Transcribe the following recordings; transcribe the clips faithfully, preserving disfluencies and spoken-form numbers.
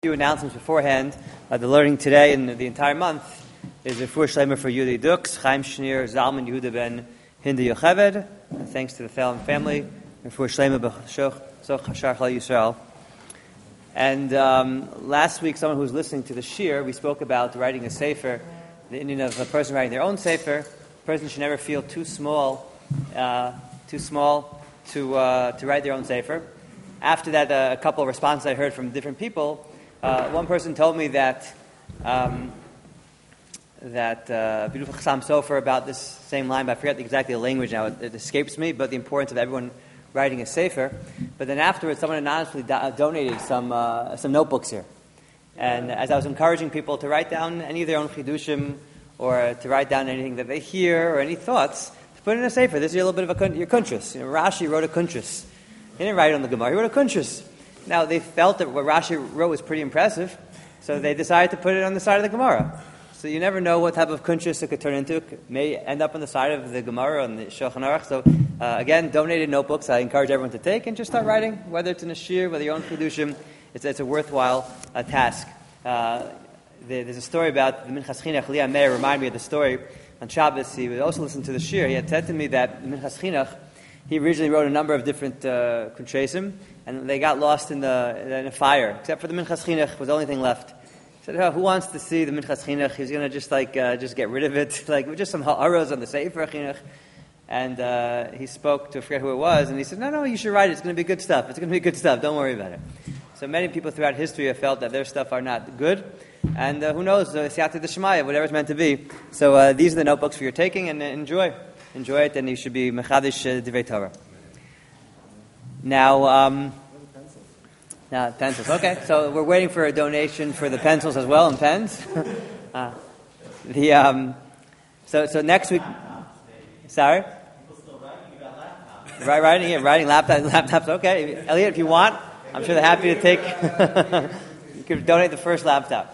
few announcements beforehand. Uh, the learning today and the entire month is Refuah Shlema for Yuli Dux, Chaim Shneur, Zalman Yehuda ben Hindi Yocheved. Thanks to the Thalem family. Refuah Shlema b'Choch Hashar Chal Yisrael. And um, last week, someone who was listening to the Shir, we spoke about writing a sefer, the Indian of a person writing their own sefer. A person should never feel too small, uh, too small to uh, to write their own sefer. After that, uh, a couple of responses I heard from different people. Uh, one person told me that um, that uh, beautiful Chassam Sofer about this same line, but I forget exactly the language now. It, it escapes me, but the importance of everyone writing a sefer. But then afterwards, someone anonymously do- donated some uh, some notebooks here. And as I was encouraging people to write down any of their own chidushim, or to write down anything that they hear, or any thoughts, to put in a sefer. This is a little bit of a kun- your kuntras. You know, Rashi wrote a kuntras. He didn't write it on the Gemara. He wrote a kuntras. Now, they felt that what Rashi wrote was pretty impressive, so they decided to put it on the side of the Gemara. So you never know what type of kuntrus it could turn into. It may end up on the side of the Gemara and the Shulchan Aruch. So, uh, again, donated notebooks I encourage everyone to take and just start writing, whether it's in a shir, whether your own chidushim. It's, it's a worthwhile uh, task. Uh, there, there's a story about the Minchas Chinuch. Leah Meir reminded me of the story on Shabbos. He would also listen to the shir. He had said to me that the Minchas Chinuch, he originally wrote a number of different uh, kuntresim, and they got lost in the in a fire, except for the Minchas Chinuch was the only thing left. He said, oh, who wants to see the Minchas Chinuch? He's going to just like uh, just get rid of it, like just some ha'aros on the Sefer Chinuch. And uh, he spoke to, I forget who it was, and he said, no, no, you should write it. It's going to be good stuff. It's going to be good stuff. Don't worry about it. So many people throughout history have felt that their stuff are not good. And uh, who knows, Siyata D'Shemaya, whatever it's meant to be. So uh, these are the notebooks for your taking, and uh, enjoy. Enjoy it, and you should be Mechadish uh, Divrei Torah. Now, um, now pencils. Okay, so we're waiting for a donation for the pencils as well and pens. uh, the um, so so next week. Sorry. Right, writing, yeah, writing laptops, laptops. Okay, Elliot, if you want, I'm sure they're happy to take. You can donate the first laptop.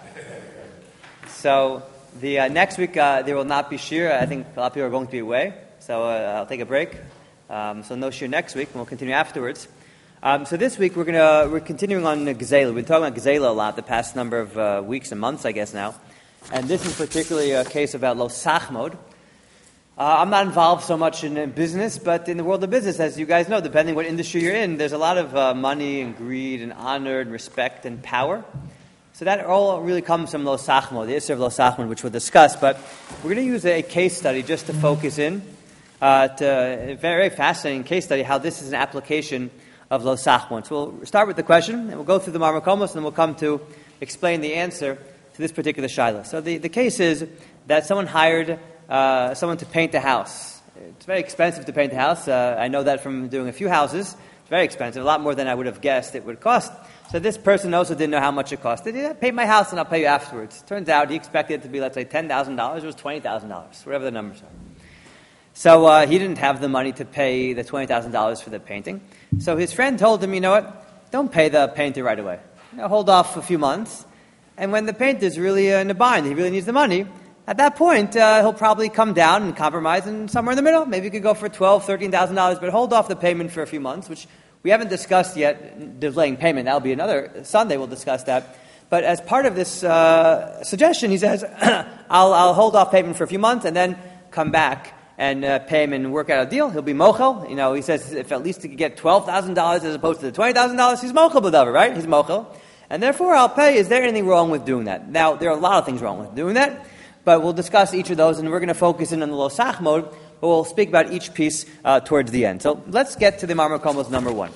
So the uh, next week uh, there will not be shir. I think a lot of people are going to be away, so uh, I'll take a break. Um, so no shir next week, and we'll continue afterwards. Um, so this week we're gonna we're continuing on Gezela. We've been talking about Gezela a lot the past number of uh, weeks and months, I guess now. And this is particularly a case about Lo Sachmod. Uh, I'm not involved so much in, in business, but in the world of business, as you guys know, depending what industry you're in, there's a lot of uh, money and greed and honor and respect and power. So that all really comes from Lo Sachmod, the Isser of Lo Sachmod, which we'll discuss. But we're going to use a case study just to focus in. Uh, to a very, very fascinating case study, how this is an application of Lo Sachmod. So we'll start with the question, and we'll go through the Marmakomos, and then we'll come to explain the answer to this particular shaila. So the, the case is that someone hired uh, someone to paint a house. It's very expensive to paint a house. Uh, I know that from doing a few houses. It's very expensive, a lot more than I would have guessed it would cost. So this person also didn't know how much it cost. He said, yeah, paint my house and I'll pay you afterwards. Turns out he expected it to be, let's say, ten thousand dollars. It was twenty thousand dollars, whatever the numbers are. So uh, he didn't have the money to pay the twenty thousand dollars for the painting. So his friend told him, you know what, don't pay the painter right away. You know, hold off a few months. And when the painter's really uh, in a bind, he really needs the money, at that point, uh, he'll probably come down and compromise and somewhere in the middle. Maybe you could go for twelve thousand dollars, thirteen thousand dollars, but hold off the payment for a few months, which we haven't discussed yet, delaying payment. That'll be another Sunday, we'll discuss that. But as part of this uh, suggestion, he says, I'll, I'll hold off payment for a few months and then come back and uh, pay him and work out a deal. He'll be mochel. You know, he says if at least he could get twelve thousand dollars as opposed to the twenty thousand dollars, he's mochel b'davar, right? He's mochel. And therefore, I'll pay. Is there anything wrong with doing that? Now, there are a lot of things wrong with doing that, but we'll discuss each of those, and we're going to focus in on the Lo Sachmod, but we'll speak about each piece uh, towards the end. So let's get to the Marmakomos number one.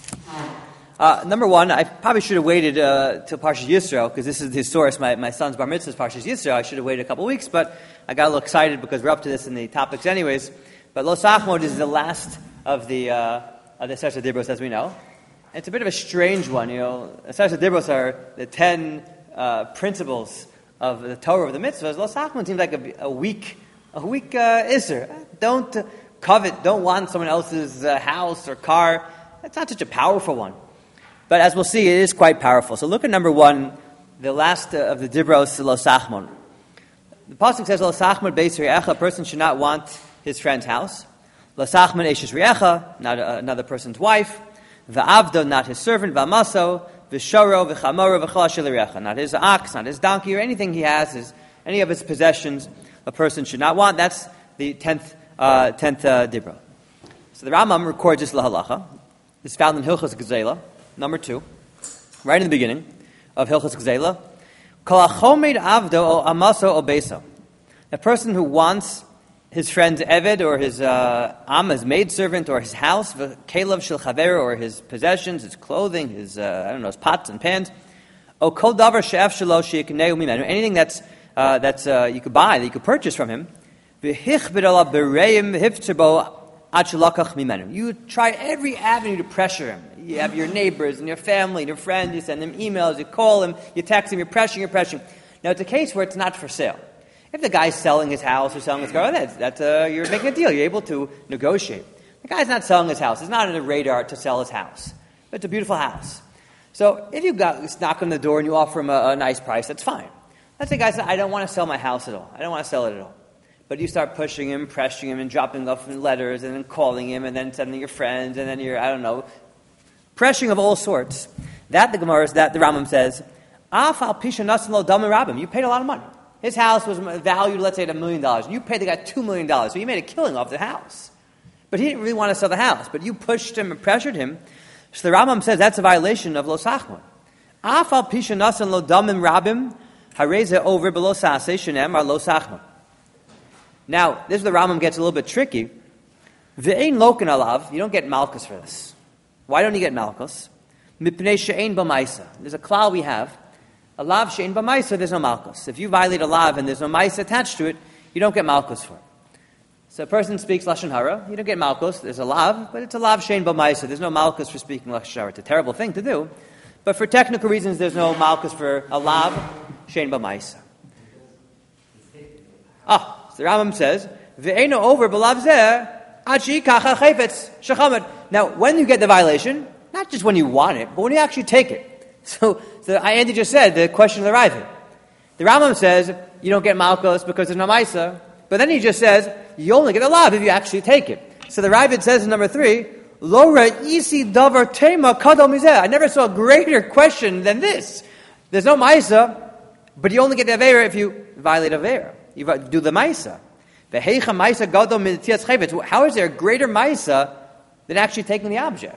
Uh, number one, I probably should have waited uh, till Parshas Yisro, because this is his source. My, my son's bar mitzvah is Parshas Yisro. I should have waited a couple of weeks, but I got a little excited because we're up to this in the topics anyways. But Lo Sachmod is the last of the uh, of the Sefer Dibros, as we know. It's a bit of a strange one, you know. The Sefer Dibros are the ten uh, principles of the Torah of the mitzvahs. Lo Sachmod seems like a, a weak, a weak uh, Isser. Don't uh, covet, don't want someone else's uh, house or car. That's not such a powerful one. But as we'll see, it is quite powerful. So look at number one, the last uh, of the Dibros, Lo Sachmod. The pasuk says, Lo Sachmod beis ri'echa, a person should not want his friend's house. Lo Sachmod eshes ri'echa, not uh, another person's wife. Va'avdo, not his servant. Va'maso, v'shoro v'chamoro v'chol asher l'recha. Not his ox, not his donkey, or anything he has, his, any of his possessions, a person should not want. That's the tenth, uh, tenth uh, dibra. So the Rambam records this lahalacha. It's found in Hilchos Gzela, number two, right in the beginning of Hilchos Gzela. Kol hachomed avdo o amaso o beso. A person who wants his friend's eved or his uh, am, his maidservant, or his house, kelev shel chaver, or his possessions, his clothing, his uh, I don't know, his pots and pans, o kol davar she'ef shelo she'ikneu mimenu, anything that's uh, that's uh, you could buy, that you could purchase from him. V'hichbid ala bereim hiftzebo ad shelakach mimenu. You try every avenue to pressure him. You have your neighbors and your family and your friends. You send them emails. You call him. You text him. You're pressuring. You're pressuring. Now it's a case where it's not for sale. If the guy's selling his house or selling his car, that's, that's uh, you're making a deal. You're able to negotiate. The guy's not selling his house. He's not on the radar to sell his house. But it's a beautiful house. So if you got, knock on the door and you offer him a, a nice price, that's fine. Let's say the guy says, I don't want to sell my house at all. I don't want to sell it at all. But you start pushing him, pressuring him, and dropping off letters, and then calling him, and then sending your friends, and then you're, I don't know, pressuring of all sorts. That the Gemara, that the Rambam says, Af al pisha nasan lo dam rabim. You paid a lot of money. His house was valued, let's say, at a million dollars. You paid the guy two million dollars, so you made a killing off the house. But he didn't really want to sell the house. But you pushed him and pressured him. So the Rambam says that's a violation of lo sachman. Af al pisha nasan lo damim rabim hareze over below sase shenem ar lo sachman. Now, this is where the Rambam gets a little bit tricky. Ve'ein loken alav. You don't get malchus for this. Why don't you get malchus? Mipnei she'ein b'maisa. There's a klal we have. A lav she'ein b'maisa, there's no malchus. If you violate a lav and there's no maisa attached to it, you don't get malchus for it. So a person speaks lashon hara, you don't get malchus. There's a lav, but it's a lav she'ein b'maisa. There's no malchus for speaking lashon hara. It's a terrible thing to do, but for technical reasons, there's no malchus for a lav she'ein b'maisa. Ah, so the Rambam says, "Ve'eno over b'lav zeh achi kacha chayfetz shechamad." Now, when you get the violation, not just when you want it, but when you actually take it. So, so Andy just said the question of the Ravid. The Rambam says you don't get malchus because there's no maisa, but then he just says you only get a lav if you actually take it. So the Ravid says in number three, Lo ra'isi davar tema kadol mizeh. I never saw a greater question than this. There's no maisa, but you only get the avera if you violate avera. You do the maisa. Ve'heicha maisa gadol mitzias chayvetz. How is there a greater maisa than actually taking the object?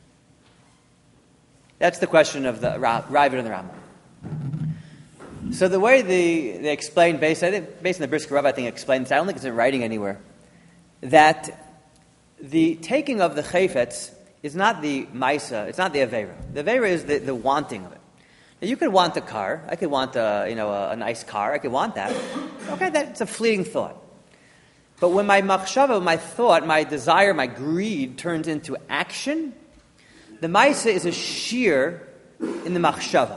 That's the question of the Ravid and the Rambam. So the way they, they explain, based, I think, based on the Brisker Rav, I think explains, I don't think it's in writing anywhere, that the taking of the chayfetz is not the maisa, it's not the avera. The avera is the, the wanting of it. Now you could want a car, I could want a, you know, a, a nice car, I could want that. Okay, that's a fleeting thought. But when my machshava, my thought, my desire, my greed turns into action, the maisa is a shear in the machshava.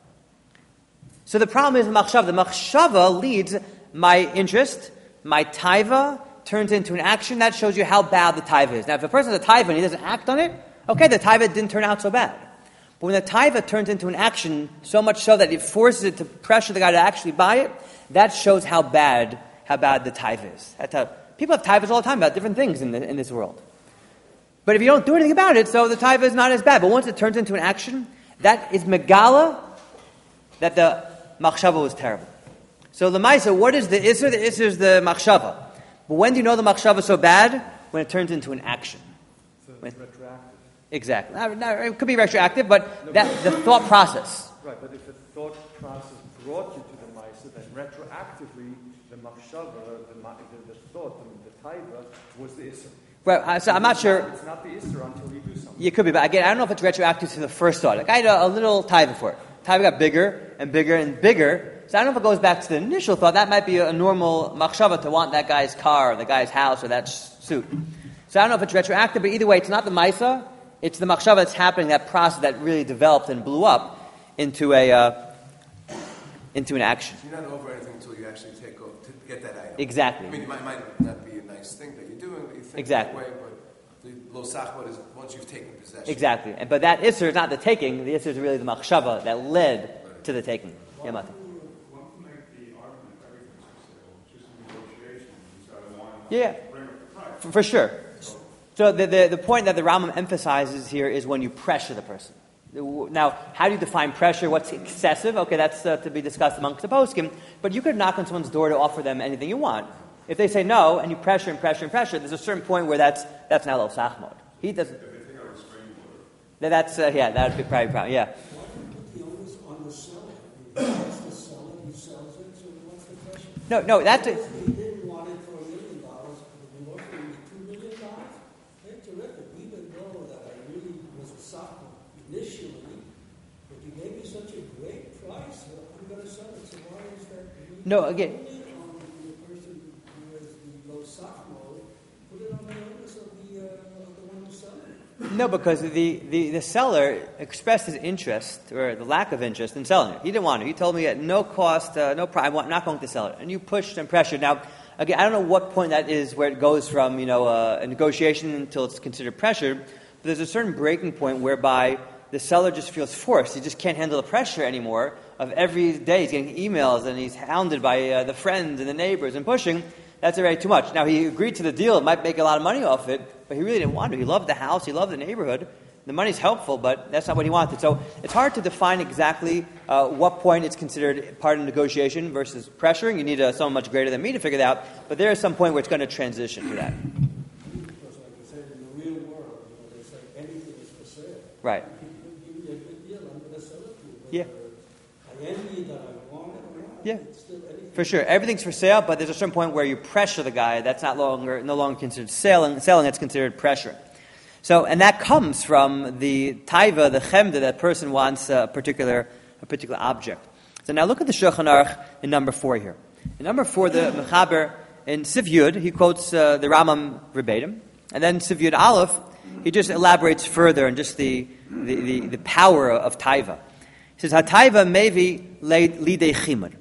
So the problem is the machshava. The machshava leads my interest, my taiva, turns into an action. That shows you how bad the taiva is. Now, if a person has a taiva and he doesn't act on it, okay, the taiva didn't turn out so bad. But when the taiva turns into an action, so much so that it forces it to pressure the guy to actually buy it, that shows how bad how bad the taiva is. That's how, people have taivas all the time about different things in, the, in this world. But if you don't do anything about it, so the taiva is not as bad. But once it turns into an action, that is megala that the machshava was terrible. So the maisa, what is the isser? The isser is the machshava. But when do you know the machshava is so bad? When it turns into an action. So when, it's retroactive. Exactly. Now, now, it could be retroactive, but no, that the thought process. Right, but if the thought process brought you to the maisa, then retroactively the machshava, the, the, the thought, the, the taiva, was the isser. Right, so I'm not sure. It's not the isser until you do something. It could be, but again, I don't know if it's retroactive to the first thought. Like I had a, a little taiva for it. Taiva got bigger and bigger and bigger. So I don't know if it goes back to the initial thought. That might be a, a normal machshava to want that guy's car, or the guy's house, or that suit. So I don't know if it's retroactive, but either way, it's not the maisa. It's the machshava that's happening, that process that really developed and blew up into a uh, into an action. So you're not over anything until you actually take over to get that item. Exactly. I mean, it might, might not be a nice thing that you're doing, but you think exactly. that way, but the lo sachbot is once you've taken possession. Exactly. And, but that isser is not the taking. The isser is really the machshava that led right. to the taking. Well, yeah, Mati. One can make the argument everything's for sale, just a negotiation. He's got to want yeah, to bring up the price. For, for sure. So the, the the point that the Rambam emphasizes here is when you pressure the person. Now, how do you define pressure? What's excessive? Okay, that's uh, to be discussed amongst the poskim. But you could knock on someone's door to offer them anything you want. If they say no, and you pressure and pressure and pressure, there's a certain point where that's that's not lo sachmod. He doesn't. That, that's uh, yeah, that would be probably a problem. Yeah. Why do you put the onus on the seller? It's the seller who sells it. So what's the pressure? No, no, that's. A, he didn't want it for a million dollars. We offered him two million dollars. Hey, terrific. Even though that I really was a sucker initially, but you gave me such a great price. I'm going to sell it. So why is that? No, again. No, because the, the, the seller expressed his interest, or the lack of interest, in selling it. He didn't want it. He told me at no cost, uh, no price, I'm not going to sell it. And you pushed and pressured. Now, again, I don't know what point that is where it goes from, you know, uh, a negotiation until it's considered pressure. But there's a certain breaking point whereby the seller just feels forced. He just can't handle the pressure anymore of every day. He's getting emails and he's hounded by uh, the friends and the neighbors and pushing. That's already too much. Now, he agreed to the deal. It might make a lot of money off it, but he really didn't want to. He loved the house. He loved the neighborhood. The money's helpful, but that's not what he wanted. So it's hard to define exactly uh, what point it's considered part of negotiation versus pressuring. You need uh, someone much greater than me to figure that out, but there is some point where it's going to transition to that. Because like I said, in the real world, you know, they say anything is for sale. Right. If you give me a good deal, I'm going to sell it to you. Yeah. I envy that I want it or not. Yeah. It's still anything. For sure. Everything's for sale, but there's a certain point where you pressure the guy. That's not longer, no longer considered selling. Selling, it's considered pressure. So, and that comes from the taiva, the chemda, that person wants a particular, a particular object. So now look at the Shulchan Aruch in number four here. In number four, the Mechaber, in Siv Yud, he quotes uh, the Rambam verbatim. And then Siv Yud Aleph, he just elaborates further on just the, the, the, the power of taiva. He says, HaTaiva mevi lidei chimud.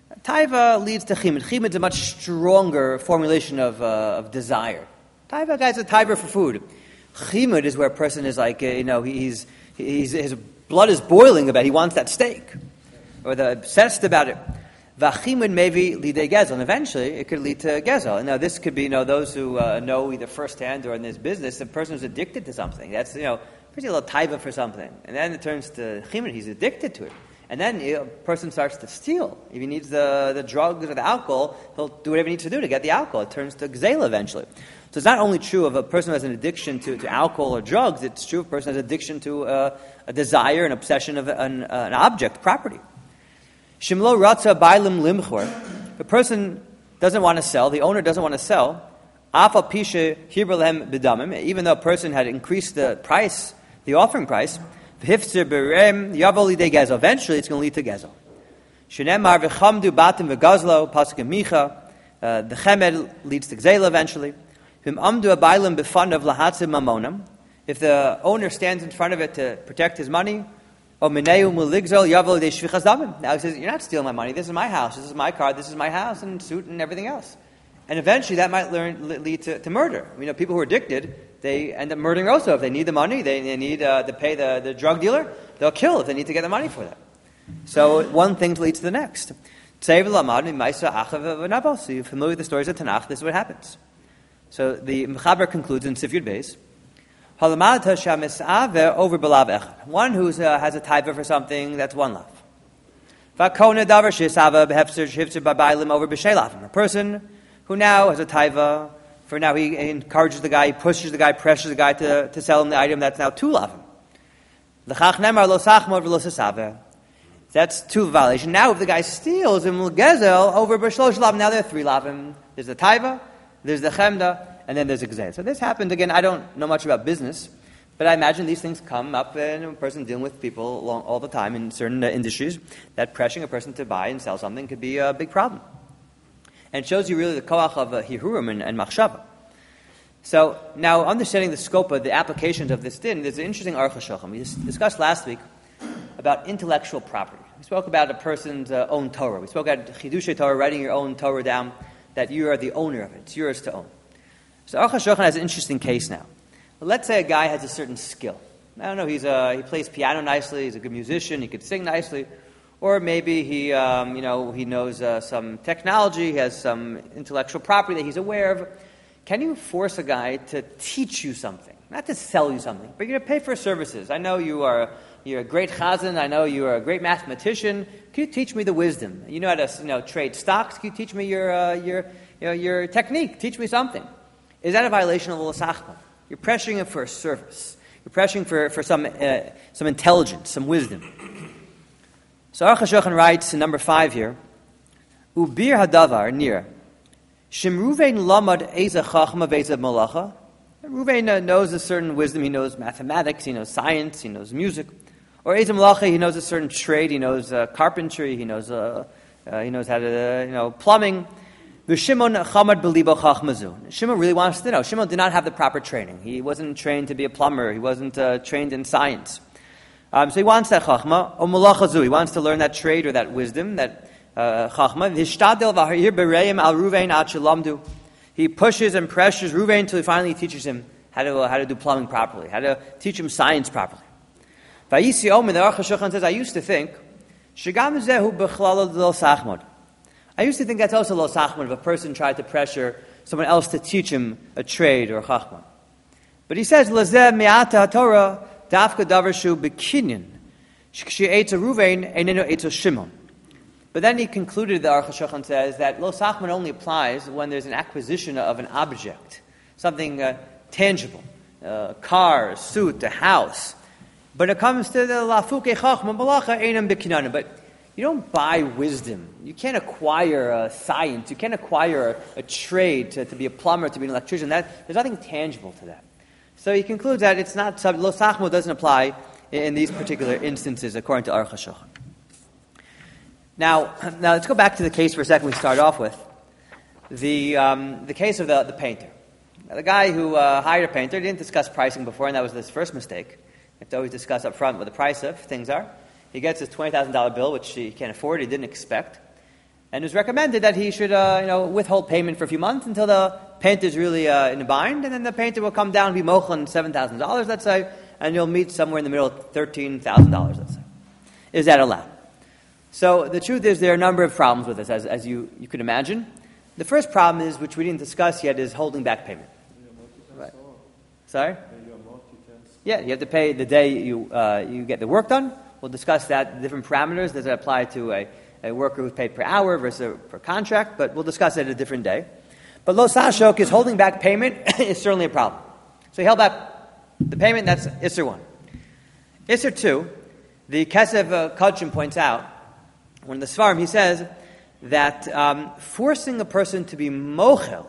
Taiva leads to chimud. Chimud is a much stronger formulation of, uh, of desire. Taiva, guys, a taiva for food. Chimud is where a person is like, uh, you know, he's, he's, his blood is boiling about it. He wants that steak. Or the obsessed about it. Vachimud maybe lidei gezel. And eventually, it could lead to gezel. And now this could be, you know, those who uh, know either firsthand or in this business, the person who's addicted to something. That's, you know, pretty little taiva for something. And then it turns to chimud. He's addicted to it. And then a person starts to steal. If he needs the, the drugs or the alcohol, he'll do whatever he needs to do to get the alcohol. It turns to gzela eventually. So it's not only true of a person who has an addiction to, to alcohol or drugs, it's true of a person who has an addiction to uh, a desire, an obsession of an, uh, an object, property. Shimlo ratza bailim limchor. If a person doesn't want to sell, the owner doesn't want to sell, afa pisha hibralem b'damim, even though a person had increased the price, the offering price, eventually it's going to lead to gezel. Shenemar v'chamdu batim v'gazlo pasuk Micha. Uh, the chemed leads to gzela eventually. V'im amdu abaylim b'fanav lahatzim mamonam. If the owner stands in front of it to protect his money, o mineu muligzol yavol de shvichas damim. Now he says, "You're not stealing my money. This is my house. This is my car. This is my house and suit and everything else." And eventually that might learn, lead to, to murder. You know, people who are addicted, they end up murdering also. If they need the money, they, they need uh, to pay the, the drug dealer, they'll kill if they need to get the money for that. So one thing leads to the next. So you're familiar with the stories of Tanakh, this is what happens. So the Mechaber concludes in Sif Yud Beis, one who uh, has a taiva for something, that's one lav. A person who now has a taiva, for now he encourages the guy, he pushes the guy, pressures the guy to, to sell him the item, that's now two lavim. That's two violation. Now if the guy steals him gezel over b'shlosh lavim, now there are three lavim. There's the taiva, there's the chemda, and then there's a gzeil. So this happens, again, I don't know much about business, but I imagine these things come up in a person dealing with people all, all the time in certain uh, industries, that pressuring a person to buy and sell something could be a big problem. And it shows you really the koach of uh, hihurim and, and machshava. So now, understanding the scope of the applications of this din, there's an interesting Aruch HaShulchan. We dis- discussed last week about intellectual property. We spoke about a person's uh, own Torah. We spoke about Chidushei Torah, writing your own Torah down, that you are the owner of it. It's yours to own. So Aruch HaShulchan has an interesting case now. Let's say a guy has a certain skill. I don't know, he's a, he plays piano nicely, he's a good musician, he could sing nicely, or maybe he, um, you know, he knows uh, some technology, he has some intellectual property that he's aware of. Can you force a guy to teach you something? Not to sell you something, but you're going to pay for services. I know you are you're a great chazan. I know you're a great mathematician. Can you teach me the wisdom? You know how to, you know, trade stocks. Can you teach me your, uh, your, you know, your technique? Teach me something. Is that a violation of lo sachma? You're pressuring him for a service. You're pressuring for, for some, uh, some intelligence, some wisdom. So Aruch HaShulchan writes in number five here, Ubir hadavar nir, Shem Ruvain lamad eza chachma veza malacha. Ruvain uh, knows a certain wisdom. He knows mathematics. He knows science. He knows music. Or eza malacha, he knows a certain trade. He knows uh, carpentry. He knows uh, uh, he knows how to uh, you know plumbing. V'Shimon chamad belibo chachmazu. Shimon really wants to know. Shimon did not have the proper training. He wasn't trained to be a plumber. He wasn't uh, trained in science. Um, so he wants that chachma, or malachazu. He wants to learn that trade or that wisdom, that uh, chachma. Hishtadel v'ha'ir bereim al Ruvain ad shelamdu. He pushes and pressures Ruvain until he finally teaches him how to uh, how to do plumbing properly, how to teach him science properly. Vayisi Omer, the Aruch HaShulchan says, I used to think, shegam zehu b'chlal lo sachmod. I used to think that's also lo sachmod if a person tried to pressure someone else to teach him a trade or a chachma. But he says, lazeh me'ata haTorah. Dafka davarshu bekinyan, shkshi eitz Ruvain einenu eitz Shimon. But then he concluded, the Aruch HaShulchan says, that lo sachman only applies when there's an acquisition of an object, something uh, tangible, a car, a suit, a house. But it comes to the lafuke chachma malacha einam bekinyan. But you don't buy wisdom. You can't acquire uh, science. You can't acquire a, a trade to, to be a plumber, to be an electrician. That, there's nothing tangible to that. So he concludes that it's not lo sachmo doesn't apply in, in these particular instances, according to Aruch HaShulchan. Now, now let's go back to the case for a second. We started off with the um, the case of the the painter. Now, the guy who uh, hired a painter didn't discuss pricing before, and that was his first mistake. You have to always discuss up front what the price of things are. He gets his twenty thousand dollar bill, which he can't afford. He didn't expect, and it was recommended that he should uh, you know withhold payment for a few months until the painter's really uh, in a bind, and then the painter will come down and be mochel seven thousand dollars, let's say, and you'll meet somewhere in the middle of thirteen thousand dollars, let's say. Is that allowed? So the truth is there are a number of problems with this, as, as you, you could imagine. The first problem is, which we didn't discuss yet, is holding back payment. Right. Sorry? Yeah, you have to pay the day you uh, you get the work done. We'll discuss that, the different parameters that apply to a, a worker who's paid per hour versus per contract, but we'll discuss it a different day. But lo sashok is holding back payment is certainly a problem. So he held back the payment, that's Isser one. Isser two, the Kesev uh, Kodshim points out, when the Svarim, he says that um, forcing a person to be mochel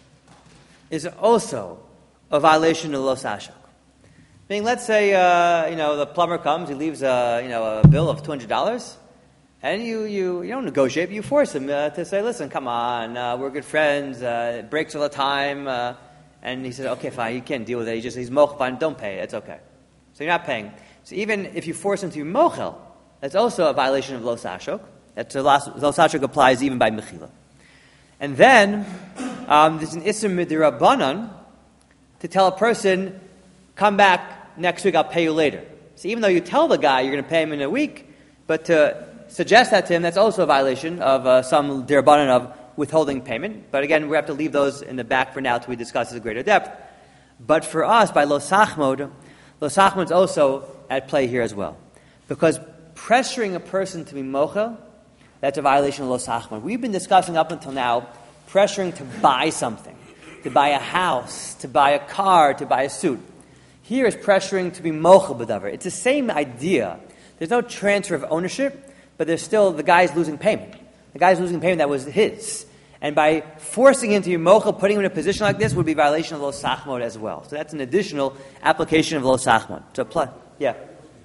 is also a violation of lo sashok. Meaning, let's say, uh, you know, the plumber comes, he leaves a, you know, a bill of two hundred dollars, and you, you, you don't negotiate, but you force him uh, to say, listen, come on, uh, we're good friends, uh, it breaks all the time. Uh, and he says, okay, fine, you can't deal with it. He just, he's mochel, fine, don't pay, it's okay. So you're not paying. So even if you force him to be mochel, that's also a violation of lo sashok. That lo sashok applies even by mechila. And then, um, there's an isser midirabanan to tell a person, come back next week, I'll pay you later. So even though you tell the guy you're going to pay him in a week, but to suggest that to him, that's also a violation of uh, some dirabanan of withholding payment. But again, we have to leave those in the back for now till we discuss this in greater depth. But for us, by lo sachmod, lo sachmod is also at play here as well. Because pressuring a person to be mochel, that's a violation of lo sachmod. We've been discussing up until now pressuring to buy something, to buy a house, to buy a car, to buy a suit. Here is pressuring to be mochel b'davar. It's the same idea. There's no transfer of ownership, but there's still the guy's losing payment. The guy's losing payment that was his. And by forcing him to be mochel, putting him in a position like this would be a violation of lo sachmod as well. So that's an additional application of lo sachmod. So, pl- yeah.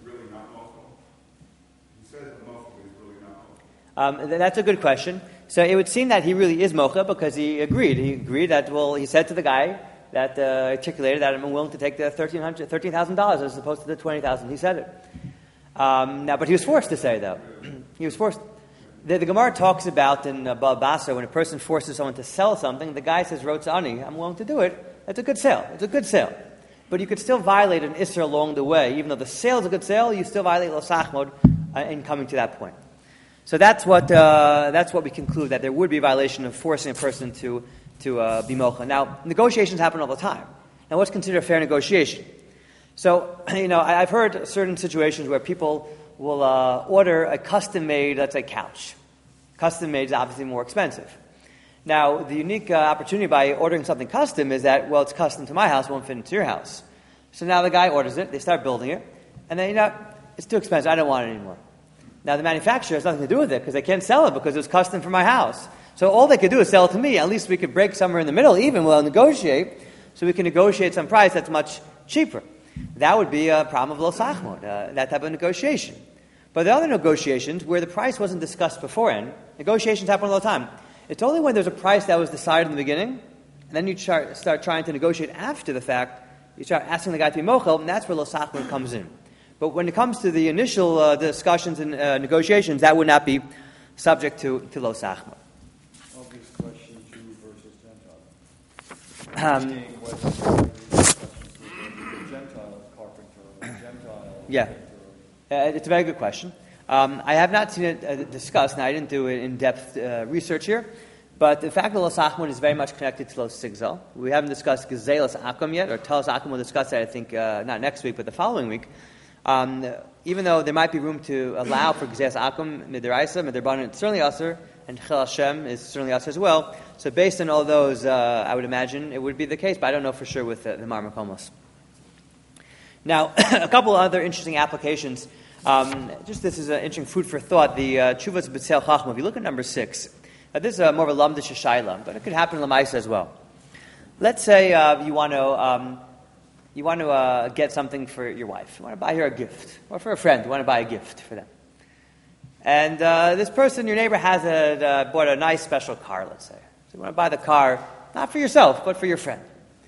Um, th- that's a good question. So it would seem that he really is mocha because he agreed. He agreed that, well, he said to the guy that uh, articulated that I'm willing to take the thirteen thousand dollars as opposed to the twenty thousand dollars. He said it. Um, now, but he was forced to say, though. he was forced. The, the Gemara talks about in uh, Bal Basar, when a person forces someone to sell something, the guy says, Rotzani, I'm willing to do it. That's a good sale. It's a good sale. But you could still violate an Isser along the way. Even though the sale is a good sale, you still violate lo sachmod uh, in coming to that point. So that's what uh, that's what we conclude, that there would be a violation of forcing a person to to uh, be mocha. Now, negotiations happen all the time. Now, what's considered a fair negotiation? So, you know, I- I've heard certain situations where people will uh, order a custom-made, let's say, couch. Custom-made is obviously more expensive. Now, the unique uh, opportunity by ordering something custom is that, well, it's custom to my house, it won't fit into your house. So now the guy orders it, they start building it, and then, you know, it's too expensive, I don't want it anymore. Now, the manufacturer has nothing to do with it because they can't sell it because it was custom for my house. So all they could do is sell it to me. At least we could break somewhere in the middle, even we'll negotiate, so we can negotiate some price that's much cheaper. That would be a problem of lo sachmod, uh, that type of negotiation. But the other negotiations, where the price wasn't discussed beforehand, negotiations happen all the time. It's only when there's a price that was decided in the beginning, and then you start, start trying to negotiate after the fact, you start asking the guy to be mochel, and that's where lo sachmod comes in. But when it comes to the initial uh, discussions and uh, negotiations, that would not be subject to, to lo sachmod. Obvious question, Jew versus Gentile. Um, Understanding what the Gentile carpenter, or Gentile Yeah. painter. Uh, it's a very good question. Um, I have not seen it uh, discussed, and I didn't do it in-depth uh, research here, but the fact that lo sachmod is very much connected to lo sigzal. We haven't discussed gezelas akum yet, or telas akum. We'll discuss that, I think, uh, not next week, but the following week. Um, even though there might be room to allow for gezelas akum, midiraisa, midirbanan, it's certainly usher, and chel Hashem is certainly usher as well. So based on all those, uh, I would imagine it would be the case, but I don't know for sure with uh, the Mar Makomos. Now, a couple other interesting applications. Um, just this is an interesting food for thought. The uh, Tshuvas B'Tzel Chachma. If you look at number six, uh, this is uh, more of a lamdish shayla, but it could happen in Lamaisa as well. Let's say uh, you want to um, you want to uh, get something for your wife. You want to buy her a gift, or for a friend, you want to buy a gift for them. And uh, this person, your neighbor, has a, uh, bought a nice special car. Let's say, so you want to buy the car not for yourself, but for your friend.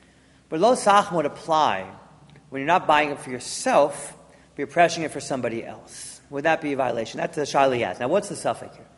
But lo sachmod would apply when you're not buying it for yourself, but you're pressing it for somebody else. Would that be a violation? That's the shayla he has. Now, what's the suffix here?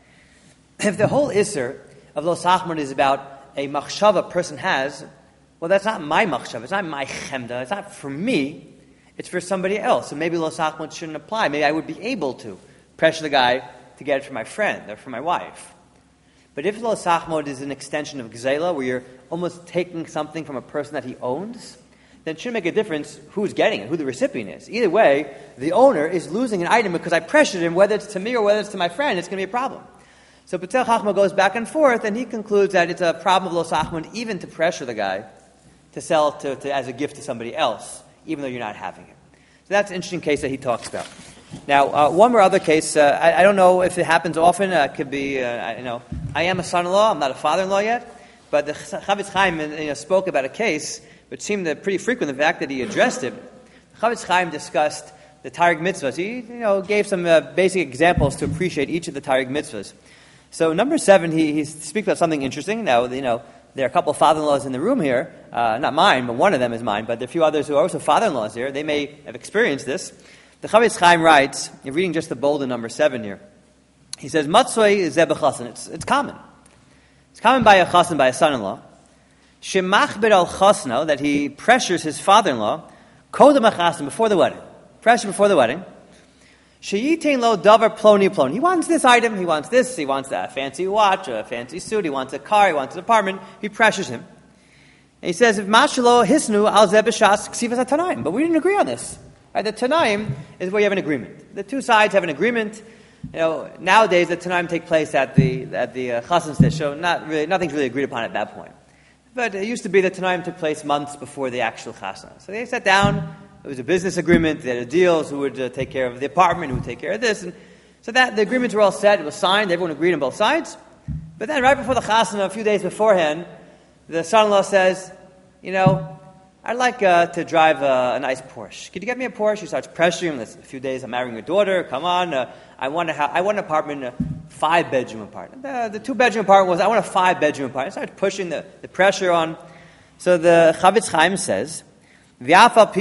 If the whole isser of lo sachmod is about a machshava a person has, well, that's not my machshava. It's not my chemda. It's not for me. It's for somebody else. So maybe lo sachmod shouldn't apply. Maybe I would be able to pressure the guy to get it for my friend or for my wife. But if lo sachmod is an extension of gzela, where you're almost taking something from a person that he owns, then it shouldn't make a difference who's getting it, who the recipient is. Either way, the owner is losing an item because I pressured him, whether it's to me or whether it's to my friend, it's going to be a problem. So B'Tzel Chachma goes back and forth, and he concludes that it's a problem of lo sachmod even to pressure the guy to sell to, to as a gift to somebody else, even though you're not having it. So that's an interesting case that he talks about. Now, uh, one more other case, uh, I, I don't know if it happens often. Uh, it could be, uh, I, you know, I am a son-in-law, I'm not a father-in-law yet, but the Chavetz Chaim you know, spoke about a case which seemed uh, pretty frequent, the fact that he addressed it. Chavetz Chaim discussed the Taryag mitzvahs. He you know, gave some uh, basic examples to appreciate each of the Taryag mitzvahs. So number seven, he, he speaks about something interesting. Now, you know, there are a couple of father-in-laws in the room here. Uh, not mine, but one of them is mine. But there are a few others who are also father-in-laws here. They may have experienced this. The Chavetz Chaim writes, you're reading just the bold in number seven here. He says, Matzoi zeh b'chasen. It's It's common. It's common by a chasen, by a son-in-law. Shemachbir al chasno, that he pressures his father-in-law, kodem achasen, before the wedding. Pressure before the wedding. Sheyitain lo davar ploni ploni. He wants this item, he wants this, he wants a fancy watch, a fancy suit, he wants a car, he wants an apartment. He pressures him. And he says, if mashalo hisnu al zeh b'shas ksivas hatanaim. But we didn't agree on this. Right, the Tanaim is where you have an agreement. The two sides have an agreement. You know, nowadays the Tanaim take place at the at the uh, Chasen stage, so not really, nothing's really agreed upon at that point. But it used to be the Tanaim took place months before the actual Chasen. So they sat down. It was a business agreement. They had deals. Who would uh, take care of the apartment? Who would take care of this? And so that the agreements were all set. It was signed. Everyone agreed on both sides. But then, right before the Chasen, a few days beforehand, the son-in-law says, "You know, I'd like uh, to drive a, a nice Porsche. Could you get me a Porsche?" He starts pressuring him. This, a few days, I'm marrying your daughter. Come on. Uh, I want to have, I want an apartment, a five-bedroom apartment. The, the two-bedroom apartment was, I want a five-bedroom apartment. He starts pushing the, the pressure on. So the Chavetz Chaim says, the,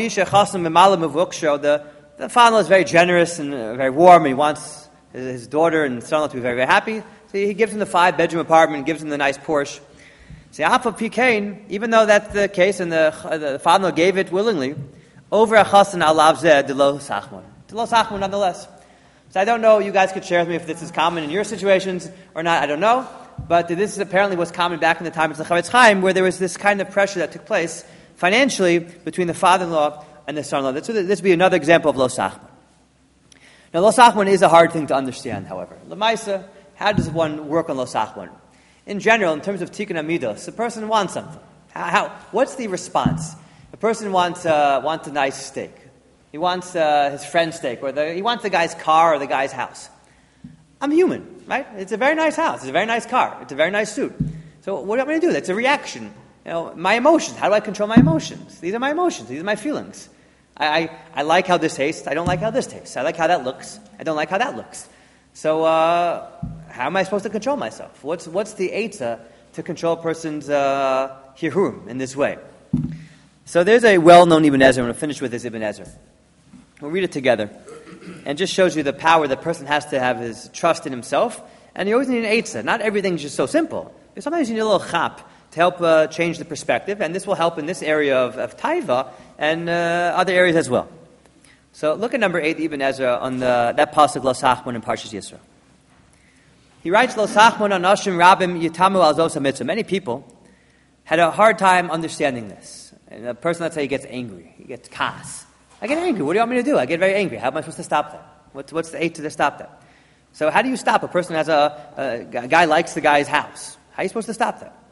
the father-in-law is very generous and uh, very warm. He wants his, his daughter and son-in-law to be very, very happy. So he gives him the five-bedroom apartment, gives him the nice Porsche. So Afa Pikain, even though that's the case and the, the father gave it willingly, over a chasen alav zeh de lo sachmon. De lo sachmon nonetheless. So I don't know, you guys could share with me if this is common in your situations or not, I don't know. But this is apparently was common back in the time of the Chavetz Chaim, where there was this kind of pressure that took place financially between the father-in-law and the son-in-law. This, this would be another example of lo sachman. Now, lo sachman is a hard thing to understand, however. L'maisa, how does one work on lo sachman? In general, in terms of tikkun amidos, the person wants something. How, how, what's the response? The person wants, uh, wants a nice steak. He wants uh, his friend's steak, or the, he wants the guy's car or the guy's house. I'm human, right? It's a very nice house. It's a very nice car. It's a very nice suit. So what am I going to do? That's a reaction. You know, my emotions. How do I control my emotions? These are my emotions. These are my feelings. I, I, I like how this tastes. I don't like how this tastes. I like how that looks. I don't like how that looks. So uh, how am I supposed to control myself? What's what's the eitzah to control a person's uh, hirurim in this way? So there's a well-known Ibn Ezra. I'm going to finish with this Ibn Ezra. We'll read it together. And it just shows you the power the person has to have his trust in himself. And you always need an eitzah. Not everything's just so simple. Sometimes you need a little chap to help uh, change the perspective. And this will help in this area of, of taiva and uh, other areas as well. So look at number eight, Ibn Ezra, on the, that pasuk Lo Sachman in Parshas Yisro. He writes, Lo Sachman anashim rabim yitamu al zos mitzvah. Many people had a hard time understanding this. And a person, let's say, he gets angry. He gets kas. I get angry. What do you want me to do? I get very angry. How am I supposed to stop that? What's, what's the eight to stop that? So how do you stop a person who has a, a, a guy likes the guy's house? How are you supposed to stop that?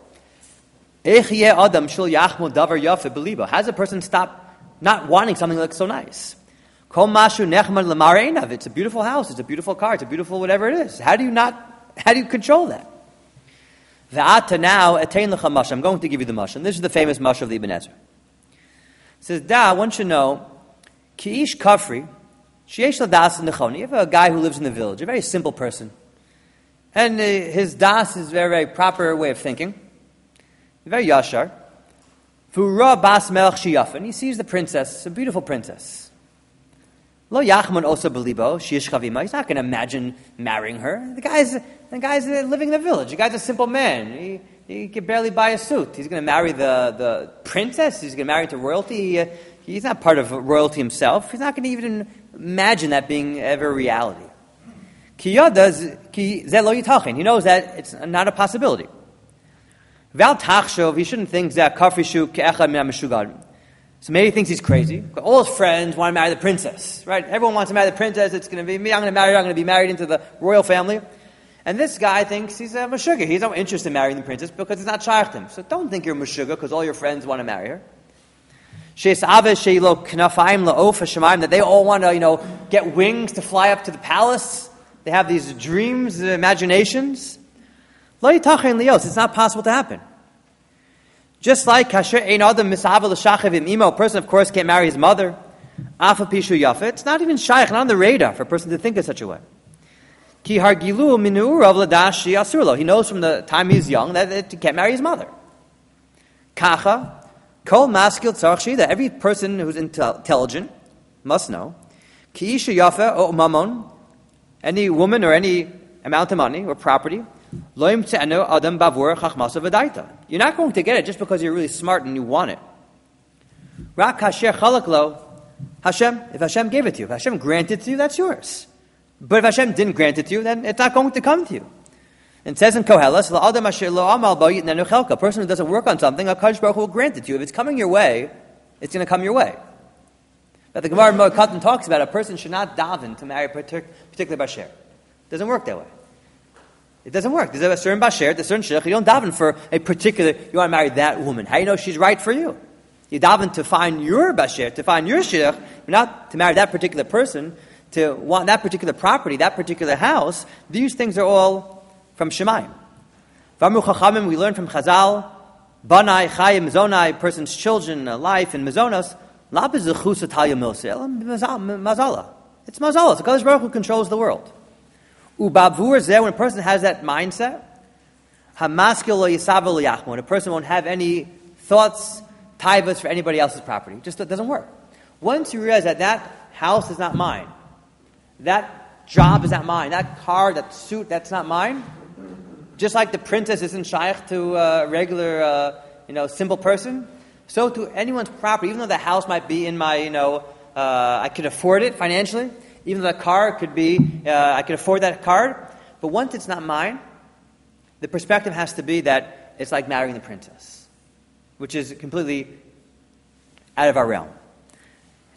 How does a person stop not wanting something that looks so nice? It's a beautiful house. It's a beautiful car. It's a beautiful whatever it is. How do you not, how do you control that? Now, I'm going to give you the mashal. This is the famous mashal of the Ibn Ezra. It says, Da, one should know, Ki ish kafri, sheyesh ladas nechoni. You have a guy who lives in the village, a very simple person. And uh, his das is a very, very proper way of thinking. Very yashar. V'ura bas melech shiyafin. He sees the princess, a beautiful princess. Lo yachman osa belibo, sheyesh chavima. He's not going to imagine marrying her. The guy's, the guy's living in the village. The guy's a simple man. He, he can barely buy a suit. He's going to marry the, the princess. He's going to marry into royalty. He, uh, he's not part of royalty himself. He's not going to even imagine that being ever a reality. Ki yada ki ze lo yitachin. He knows that it's not a possibility. Val tachshov. He shouldn't think that kafrishu ke'echad min ha'meshugad. So maybe he thinks he's crazy. All his friends want to marry the princess, right? Everyone wants to marry the princess. It's going to be me. I'm going to marry her. I'm going to be married into the royal family. And this guy thinks he's a meshuggah. He's not interested in marrying the princess because it's not shaykh to him. So don't think you're a meshuggah because all your friends want to marry her. That they all want to, you know, get wings to fly up to the palace. They have these dreams, imaginations. It's not possible to happen. Just like a person, of course, can't marry his mother. It's not even shaykh, not on the radar for a person to think in such a way. He knows from the time he's young that he can't marry his mother. Kacha, kol maskil tzarich shida. Every person who's intelligent must know. Ki isha yafa o mamon. Any woman or any amount of money or property. Lo yimtze'enu adam bavur chachmasa v'daita. You're not going to get it just because you're really smart and you want it. Rak hasher chalak lo Hashem. If Hashem gave it to you, if Hashem granted it to you, that's yours. But if Hashem didn't grant it to you, then it's not going to come to you. And it says in Koheles, a person who doesn't work on something, HaKadosh Baruch Hu will grant it to you. If it's coming your way, it's going to come your way. But the Gemara in Moed talks about a person should not daven to marry a particular basher. It doesn't work that way. It doesn't work. There's a certain basher, there's a certain shidduch. You don't daven for a particular, you want to marry that woman. How do you know she's right for you? You daven to find your basher, to find your shidduch, not to marry that particular person, to want that particular property, that particular house. These things are all from Shemayim. V'amru Chachamim, we learn from Chazal, Banai, Chayim, Zonai, person's children, life, and Mazonos, La b'zechus atalya milsel, mazala. It's mazala. It's HaKadosh Baruch Hu controls the world. Ubabvur zeh, when a person has that mindset, hamaskil lo yisav lo yachmo, when a person won't have any thoughts, taivas for anybody else's property. It just doesn't work. Once you realize that that house is not mine, that job is not mine, that car, that suit, that's not mine, just like the princess isn't shaykh to a regular, uh, you know, simple person, so to anyone's property, even though the house might be in my, you know, uh, I could afford it financially, even though the car could be, uh, I could afford that car, but once it's not mine, the perspective has to be that it's like marrying the princess, which is completely out of our realm.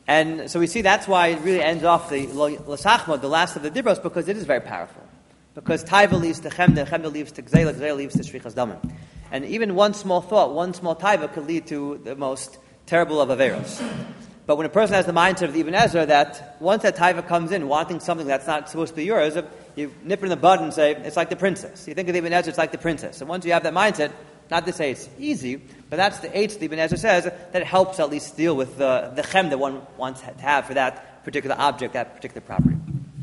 And so we see that's why it really ends off the L'Sachma, the last of the Dibros, because it is very powerful. Because Taiva leads to Chemda, Chemda leads to Gzeila, Gzeila leads to Shvichas Damim. And even one small thought, one small Taiva could lead to the most terrible of Averos. But when a person has the mindset of the Ibn Ezra that once that Taiva comes in, wanting something that's not supposed to be yours, you nip it in the bud and say, it's like the princess. You think of the Ibn Ezra, it's like the princess. And once you have that mindset, not to say it's easy, but that's the eight the Ibn Ezra says, that it helps at least deal with the, the chem that one wants to have for that particular object, that particular property.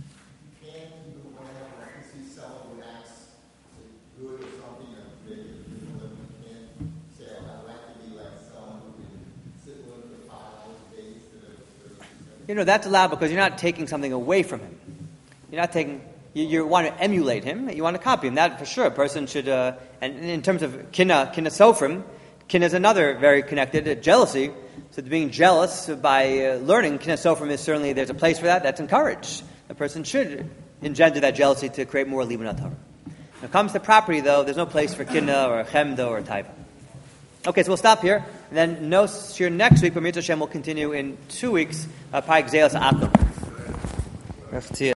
You know, that's allowed because you're not taking something away from him. You're not taking, you, you want to emulate him, you want to copy him. That for sure, a person should, uh, and in terms of kinna, kinna sofrim, kinna is another very connected, uh, jealousy. So being jealous by uh, learning, kinna sofrim is certainly, there's a place for that, that's encouraged. A person should engender that jealousy to create more libun atara. When it comes to property, though, there's no place for kinna or chemda or taiva. Okay, so we'll stop here. And then no shir next week, but Mitzvah Hashem will continue in two weeks. Uh, Pai Gzelas Akum.